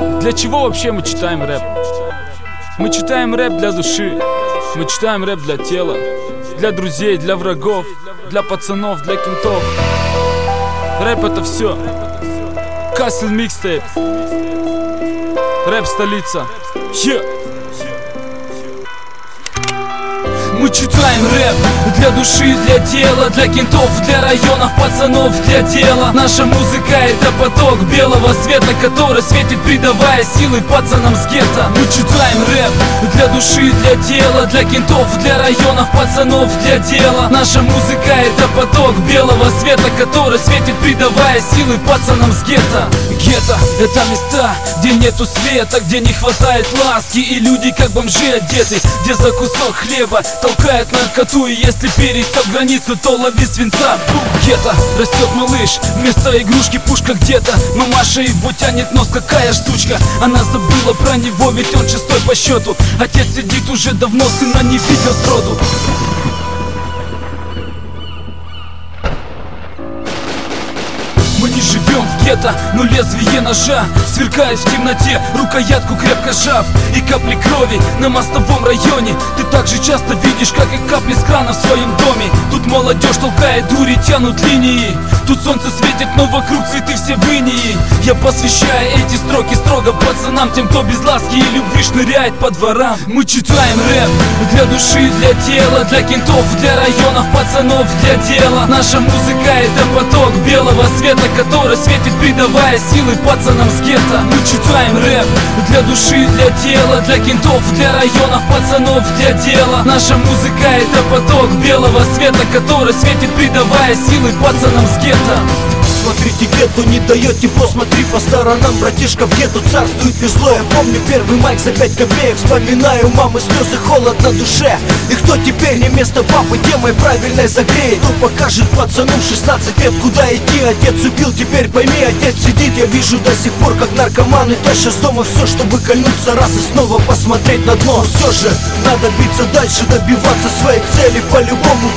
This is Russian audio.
Для чего вообще мы читаем рэп? Мы читаем рэп для души. Мы читаем рэп для тела, для друзей, для врагов, для пацанов, для кентов. Рэп это все. Castle Mixtape. Рэп столица. Мы читаем рэп для души, для тела, для кентов, для районов, пацанов, для дела. Наша музыка это поток белого света, который светит, придавая силы пацанам с гетто. Мы читаем рэп для души, для тела, для кентов, для районов, пацанов, для дела. Наша музыка это поток белого света, который светит, придавая силы пацанам с гетто. Гетто это места, где нету света, где не хватает ласки, и люди как бомжи одеты, где за кусок хлеба толкает наркоту, и если пересек границу, то лови свинца. Гетто растет малыш, вместо игрушки пушка где-то. Мамаша его тянет нос, какая ж сучка. Она забыла про него, ведь он шестой по счету. Отец сидит уже давно, сына не видел сроду. Мы не живем в гетто, но лезвие ножа сверкает в темноте, рукоятку крепко сжав. И капли крови на мостовом районе ты так же часто видишь, как и капли с крана в своем доме. Тут молодежь толкает дури, тянут линии. Тут солнце светит, но вокруг цветы все в инии. Я посвящаю эти строки строго пацанам, тем, кто без ласки и любви шныряет по дворам. Мы читаем рэп для души, для тела, для кентов, для районов, пацанов, для дела. Наша музыка это поток белого света, который светит, придавая силы пацанам с гетто. Мы читаем рэп для души, для тела, для кентов, для районов, пацанов, для дела. Наша музыка это поток белого света, который светит, придавая силы пацанам с гетто. Смотрите, гетто не дает тепло, смотри по сторонам, братишка, в гетто царствует зло. Я помню первый майк за 5 копеек, вспоминаю мамы слезы, холод на душе. И кто теперь не вместо папы темой правильной загреет? Кто покажет пацану в 16 лет, куда идти? Отец убил, теперь пойми, отец сидит. Я вижу до сих пор, как наркоманы тащат с дома все, чтобы кольнуться раз и снова посмотреть на дно. Все же надо биться дальше, добиваться своей цели. По-любому